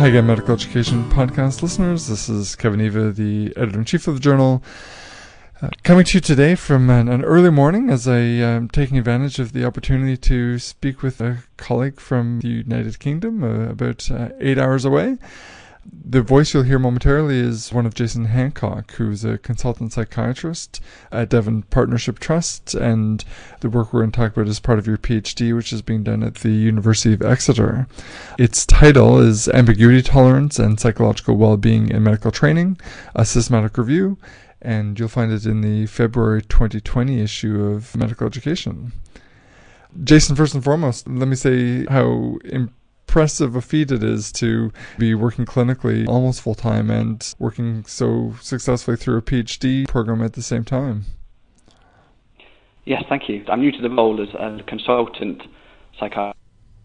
Hi again, Medical Education Podcast listeners. This is Kevin Eva, the Editor-in-Chief of the journal, coming to you today from an early morning as I am taking advantage of the opportunity to speak with a colleague from the United Kingdom, about 8 hours away. The voice you'll hear momentarily is one of Jason Hancock, who's a consultant psychiatrist at Devon Partnership Trust, and the work we're going to talk about is part of your PhD, which is being done at the University of Exeter. Its title is Ambiguity Tolerance and Psychological Wellbeing in Medical Training, a Systematic Review, and you'll find it in the February 2020 issue of Medical Education. Jason, first and foremost, let me say how impressive a feat it is to be working clinically almost full-time and working so successfully through a PhD program at the same time. Yes, thank you. I'm new to the role as a consultant psychiatrist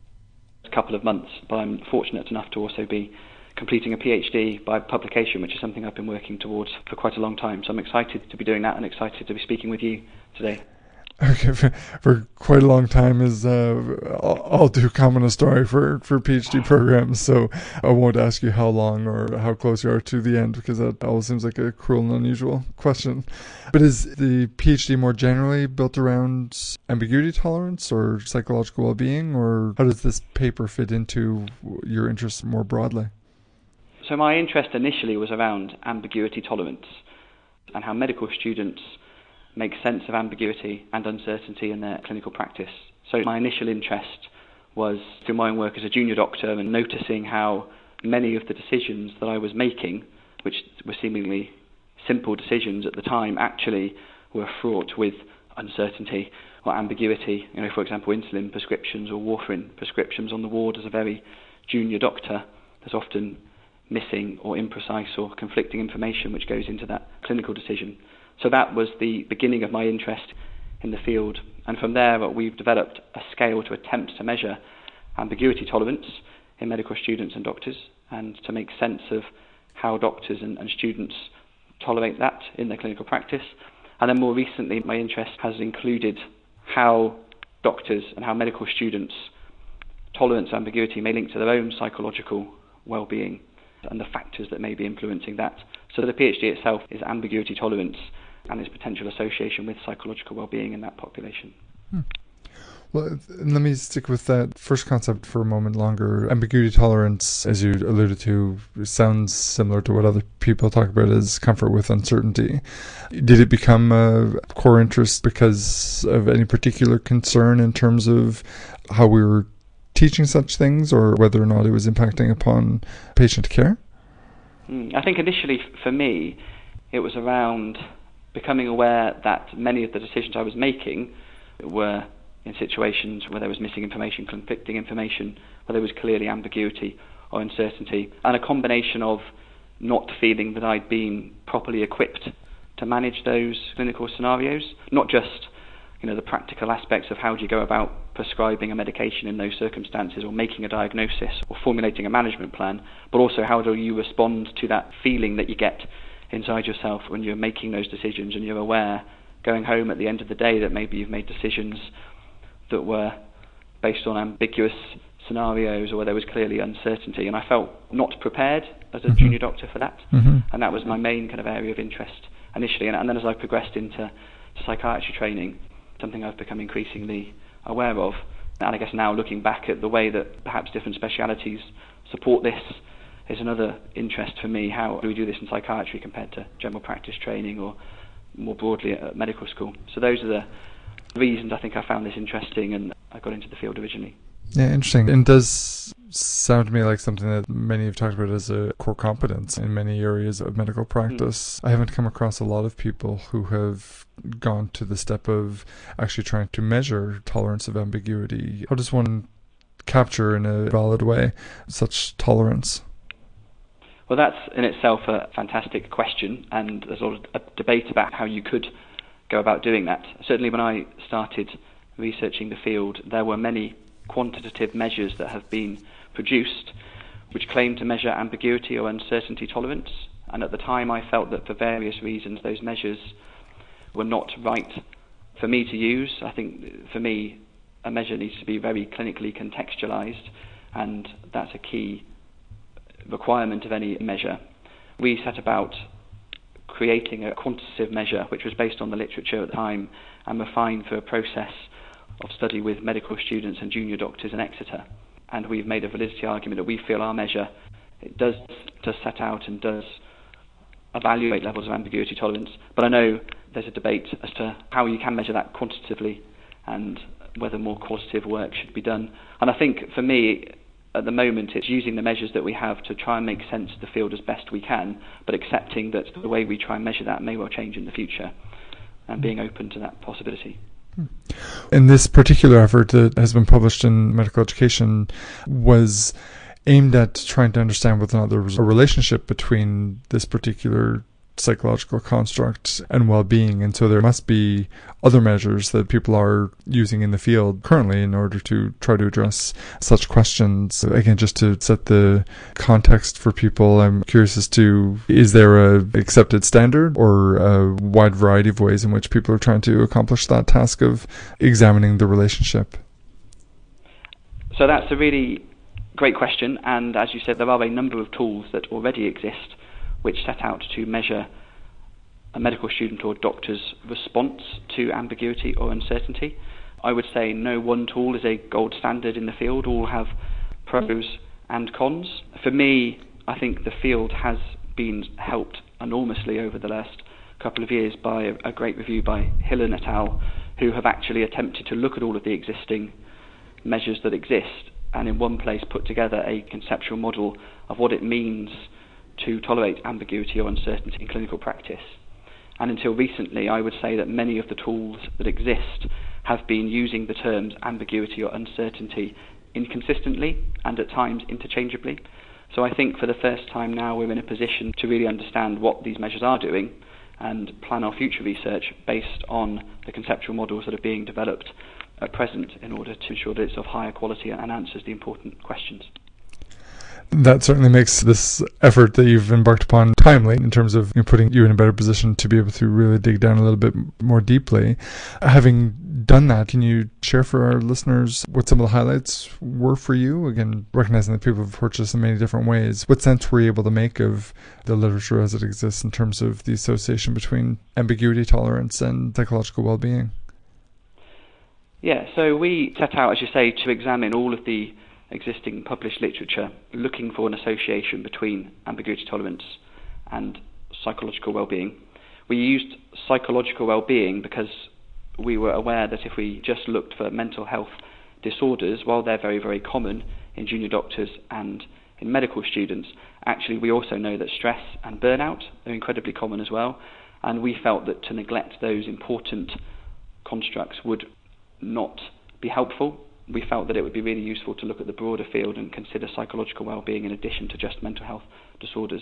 a couple of months, but I'm fortunate enough to also be completing a PhD by publication, which is something I've been working towards for quite a long time. So I'm excited to be doing that and excited to be speaking with you today. Okay, for quite a long time is I'll do comment a story for PhD programs, so I won't ask you how long or how close you are to the end, because that always seems like a cruel and unusual question. But is the PhD more generally built around ambiguity tolerance or psychological well-being, or how does this paper fit into your interests more broadly? So my interest initially was around ambiguity tolerance and how medical students make sense of ambiguity and uncertainty in their clinical practice. So my initial interest was through my own work as a junior doctor and noticing how many of the decisions that I was making, which were seemingly simple decisions at the time, actually were fraught with uncertainty or ambiguity. You know, for example, insulin prescriptions or warfarin prescriptions on the ward as a very junior doctor, there's often missing or imprecise or conflicting information which goes into that clinical decision. So that was the beginning of my interest in the field. And from there, we've developed a scale to attempt to measure ambiguity tolerance in medical students and doctors, and to make sense of how doctors and students tolerate that in their clinical practice. And then more recently, my interest has included how doctors and how medical students' tolerance ambiguity may link to their own psychological well-being and the factors that may be influencing that. So the PhD itself is ambiguity tolerance and its potential association with psychological well-being in that population. Well, let me stick with that first concept for a moment longer. Ambiguity tolerance, as you alluded to, sounds similar to what other people talk about as comfort with uncertainty. Did it become a core interest because of any particular concern in terms of how we were teaching such things, or whether or not it was impacting upon patient care? I think initially for me, it was around becoming aware that many of the decisions I was making were in situations where there was missing information, conflicting information, where there was clearly ambiguity or uncertainty, and a combination of not feeling that I'd been properly equipped to manage those clinical scenarios, not just the practical aspects of how do you go about prescribing a medication in those circumstances, or making a diagnosis, or formulating a management plan, but also how do you respond to that feeling that you get inside yourself when you're making those decisions and you're aware going home at the end of the day that maybe you've made decisions that were based on ambiguous scenarios or where there was clearly uncertainty. And I felt not prepared as a junior doctor for that. And that was my main kind of area of interest initially. And then as I progressed into psychiatry training, something I've become increasingly aware of. And I guess now looking back at the way that perhaps different specialities support this is another interest for me. How do we do this in psychiatry compared to general practice training or more broadly at medical school? So those are the reasons I think I found this interesting and I got into the field originally. Yeah, interesting. And does sound to me like something that many have talked about as a core competence in many areas of medical practice. I haven't come across a lot of people who have gone to the step of actually trying to measure tolerance of ambiguity. How does one capture in a valid way such tolerance? Well, that's in itself a fantastic question, and there's a lot of debate about how you could go about doing that. Certainly when I started researching the field, there were many quantitative measures that have been produced which claim to measure ambiguity or uncertainty tolerance, and at the time I felt that for various reasons those measures were not right for me to use. I think for me a measure needs to be very clinically contextualized, and that's a key requirement of any measure, we set about creating a quantitative measure which was based on the literature at the time and refined for a process of study with medical students and junior doctors in Exeter. And we've made a validity argument that we feel our measure, it does set out and does evaluate levels of ambiguity tolerance, but I know there's a debate as to how you can measure that quantitatively and whether more qualitative work should be done. And I think for me, at the moment, it's using the measures that we have to try and make sense of the field as best we can, but accepting that the way we try and measure that may well change in the future and being open to that possibility. And this particular effort that has been published in Medical Education was aimed at trying to understand whether or not there was a relationship between this particular psychological construct and well-being, and so there must be other measures that people are using in the field currently in order to try to address such questions. Again, just to set the context for people, I'm curious as to, is there a accepted standard or a wide variety of ways in which people are trying to accomplish that task of examining the relationship? So that's a really great question, and as you said, there are a number of tools that already exist which set out to measure a medical student or doctor's response to ambiguity or uncertainty. I would say no one tool is a gold standard in the field. All have pros and cons. For me, I think the field has been helped enormously over the last couple of years by a great review by Hillen et al., who have actually attempted to look at all of the existing measures that exist and in one place put together a conceptual model of what it means to tolerate ambiguity or uncertainty in clinical practice. And until recently, I would say that many of the tools that exist have been using the terms ambiguity or uncertainty inconsistently and at times interchangeably. So I think for the first time now we're in a position to really understand what these measures are doing and plan our future research based on the conceptual models that are being developed at present in order to ensure that it's of higher quality and answers the important questions. That certainly makes this effort that you've embarked upon timely in terms of putting you in a better position to be able to really dig down a little bit more deeply. Having done that, can you share for our listeners what some of the highlights were for you? Again, recognizing that people have approached this in many different ways. What sense were you able to make of the literature as it exists in terms of the association between ambiguity tolerance and psychological well-being? Yeah, so we set out, as you say, to examine all of the existing published literature looking for an association between ambiguity tolerance and psychological well-being. We used psychological well-being because we were aware that if we just looked for mental health disorders, while they're very, very common in junior doctors and in medical students, actually we also know that stress and burnout are incredibly common as well, and we felt that to neglect those important constructs would not be helpful. We felt that it would be really useful to look at the broader field and consider psychological well-being in addition to just mental health disorders.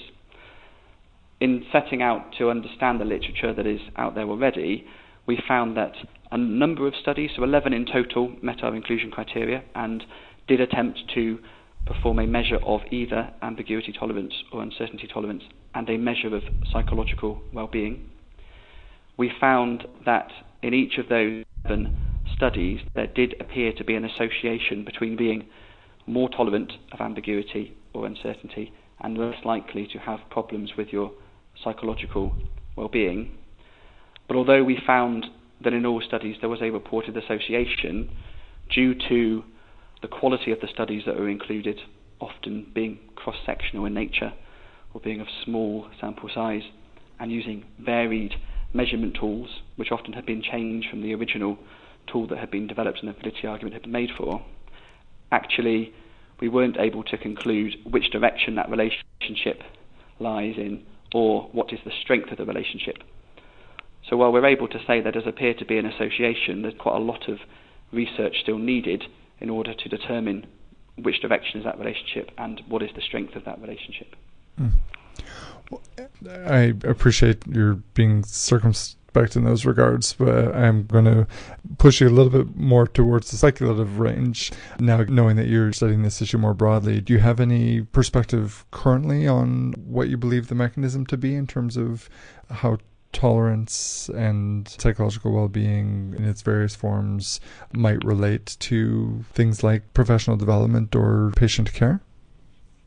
In setting out to understand the literature that is out there already, we found that a number of studies, so 11 in total, met our inclusion criteria and did attempt to perform a measure of either ambiguity tolerance or uncertainty tolerance and a measure of psychological well-being. We found that in each of those 11 studies, there did appear to be an association between being more tolerant of ambiguity or uncertainty and less likely to have problems with your psychological well-being. But although we found that in all studies there was a reported association, due to the quality of the studies that were included, often being cross-sectional in nature or being of small sample size and using varied measurement tools, which often had been changed from the original tool that had been developed and the validity argument had been made for, actually we weren't able to conclude which direction that relationship lies in or what is the strength of the relationship. So while we're able to say there does appear to be an association, there's quite a lot of research still needed in order to determine which direction is that relationship and what is the strength of that relationship. Well, I appreciate your being circumspect in those regards, but I'm going to push you a little bit more towards the speculative range. Now, knowing that you're studying this issue more broadly, do you have any perspective currently on what you believe the mechanism to be in terms of how tolerance and psychological well-being in its various forms might relate to things like professional development or patient care?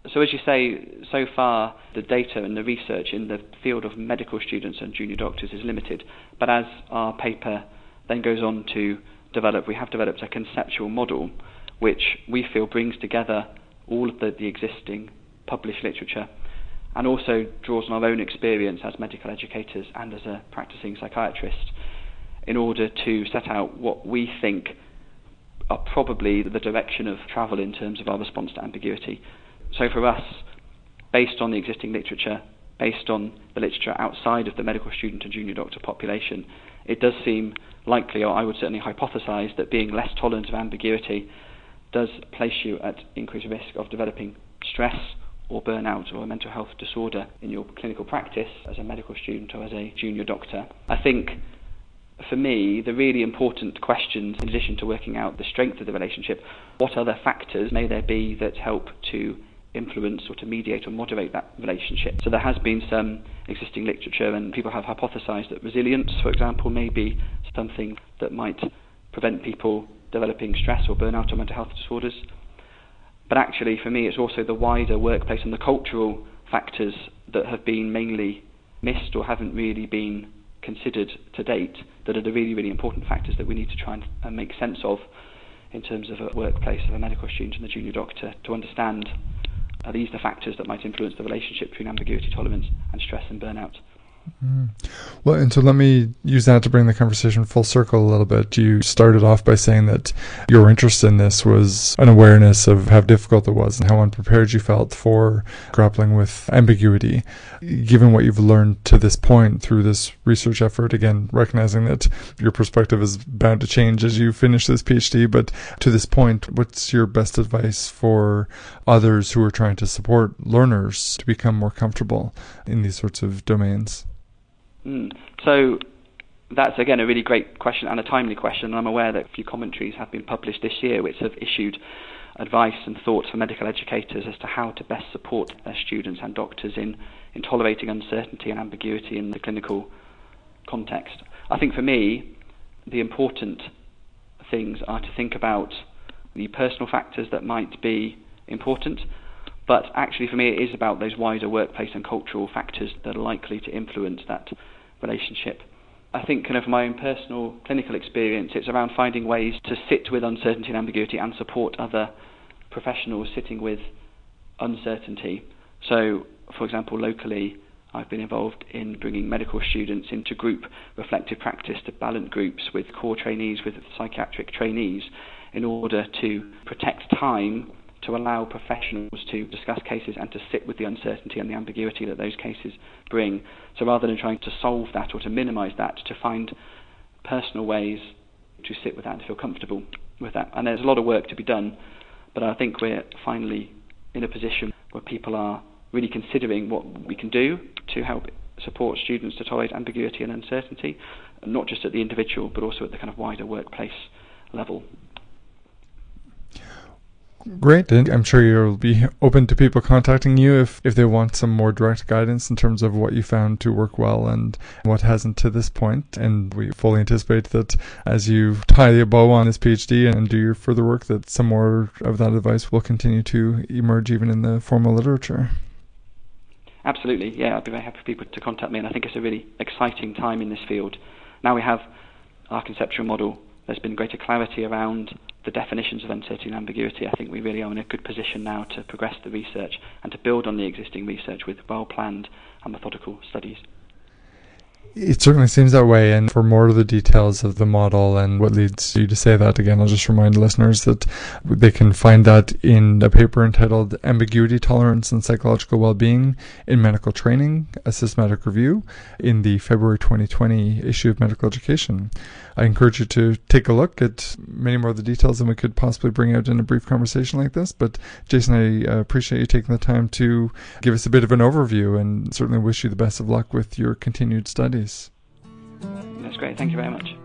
So as you say, so far the data and the research in the field of medical students and junior doctors is limited. But as our paper then goes on to develop, we have developed a conceptual model which we feel brings together all of the existing published literature and also draws on our own experience as medical educators and as a practicing psychiatrist in order to set out what we think are probably the direction of travel in terms of our response to ambiguity. So for us, based on the existing literature, based on the literature outside of the medical student and junior doctor population, it does seem likely, or I would certainly hypothesize, that being less tolerant of ambiguity does place you at increased risk of developing stress or burnout or a mental health disorder in your clinical practice as a medical student or as a junior doctor. I think for me, the really important questions, in addition to working out the strength of the relationship, what other factors may there be that help to influence or to mediate or moderate that relationship? So there has been some existing literature, and people have hypothesized that resilience, for example, may be something that might prevent people developing stress or burnout or mental health disorders. But actually, for me, it's also the wider workplace and the cultural factors that have been mainly missed or haven't really been considered to date that are the really, really important factors that we need to try and make sense of in terms of a workplace of a medical student and a junior doctor, to understand are these the factors that might influence the relationship between ambiguity tolerance and stress and burnout. Mm. Well, and so let me use that to bring the conversation full circle a little bit. You started off by saying that your interest in this was an awareness of how difficult it was and how unprepared you felt for grappling with ambiguity. Given what you've learned to this point through this research effort, again, recognizing that your perspective is bound to change as you finish this PhD, but to this point, what's your best advice for others who are trying to support learners to become more comfortable in these sorts of domains? So that's, again, a really great question and a timely question. I'm aware that a few commentaries have been published this year which have issued advice and thoughts for medical educators as to how to best support their students and doctors in tolerating uncertainty and ambiguity in the clinical context. I think for me, the important things are to think about the personal factors that might be important, but actually for me it is about those wider workplace and cultural factors that are likely to influence that relationship. I think kind of my own personal clinical experience, it's around finding ways to sit with uncertainty and ambiguity and support other professionals sitting with uncertainty. So, for example, locally, I've been involved in bringing medical students into group reflective practice to balance groups with core trainees, with psychiatric trainees, in order to protect time to allow professionals to discuss cases and to sit with the uncertainty and the ambiguity that those cases bring. So rather than trying to solve that or to minimise that, to find personal ways to sit with that and to feel comfortable with that. And there's a lot of work to be done, but I think we're finally in a position where people are really considering what we can do to help support students to tolerate ambiguity and uncertainty, not just at the individual, but also at the kind of wider workplace level. Great, and I'm sure you'll be open to people contacting you if they want some more direct guidance in terms of what you found to work well and what hasn't to this point. And we fully anticipate that as you tie the bow on this PhD and do your further work, that some more of that advice will continue to emerge even in the formal literature. Absolutely, yeah, I'd be very happy for people to contact me, and I think it's a really exciting time in this field. Now we have our conceptual model, there's been greater clarity around the definitions of uncertainty and ambiguity. I think we really are in a good position now to progress the research and to build on the existing research with well-planned and methodical studies. It certainly seems that way, and for more of the details of the model and what leads you to say that, again, I'll just remind listeners that they can find that in a paper entitled Ambiguity, Tolerance and Psychological Wellbeing in Medical Training, a Systematic Review, in the February 2020 issue of Medical Education. I encourage you to take a look at many more of the details than we could possibly bring out in a brief conversation like this, but Jason, I appreciate you taking the time to give us a bit of an overview and certainly wish you the best of luck with your continued studies. That's great. Thank you very much.